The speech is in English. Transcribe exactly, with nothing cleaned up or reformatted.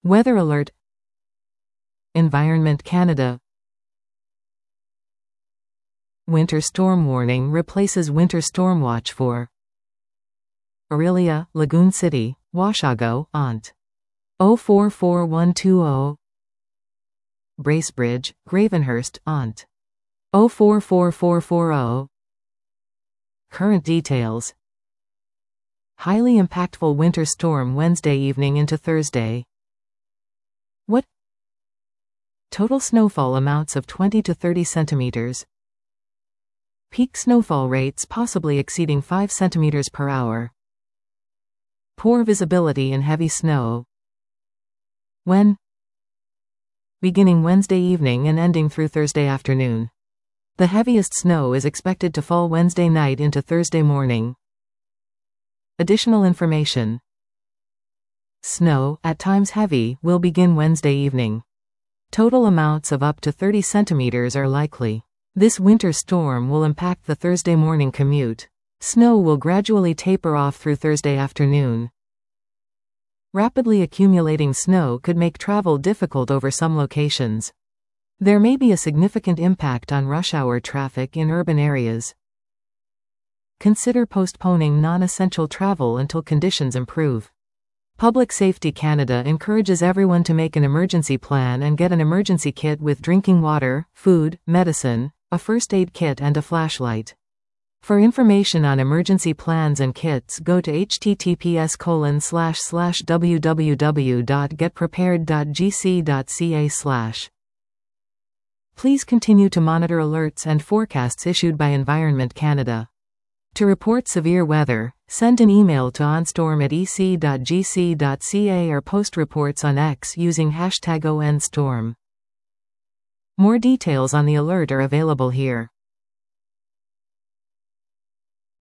Weather alert. Environment Canada. Winter storm warning replaces winter storm watch for Orillia, Lagoon City, Washago, Ont. zero four four one two zero. Bracebridge, Gravenhurst, Ont. zero four four four four zero. Current details. Highly impactful winter storm Wednesday evening into Thursday. What? Total snowfall amounts of twenty to thirty centimeters. Peak snowfall rates possibly exceeding five centimeters per hour. Poor visibility and heavy snow. When? Beginning Wednesday evening and ending through Thursday afternoon. The heaviest snow is expected to fall Wednesday night into Thursday morning. Additional information. Snow, at times heavy, will begin Wednesday evening. Total amounts of up to thirty centimeters are likely. This winter storm will impact the Thursday morning commute. Snow will gradually taper off through Thursday afternoon. Rapidly accumulating snow could make travel difficult over some locations. There may be a significant impact on rush hour traffic in urban areas. Consider postponing non-essential travel until conditions improve. Public Safety Canada encourages everyone to make an emergency plan and get an emergency kit with drinking water, food, medicine, a first aid kit and a flashlight. For information on emergency plans and kits, go to h t t p s colon slash slash w w w dot get prepared dot g c dot c a slash. Please continue to monitor alerts and forecasts issued by Environment Canada. To report severe weather, send an email to onstorm at e c dot g c dot c a or post reports on X using hashtag O N storm. More details on the alert are available here.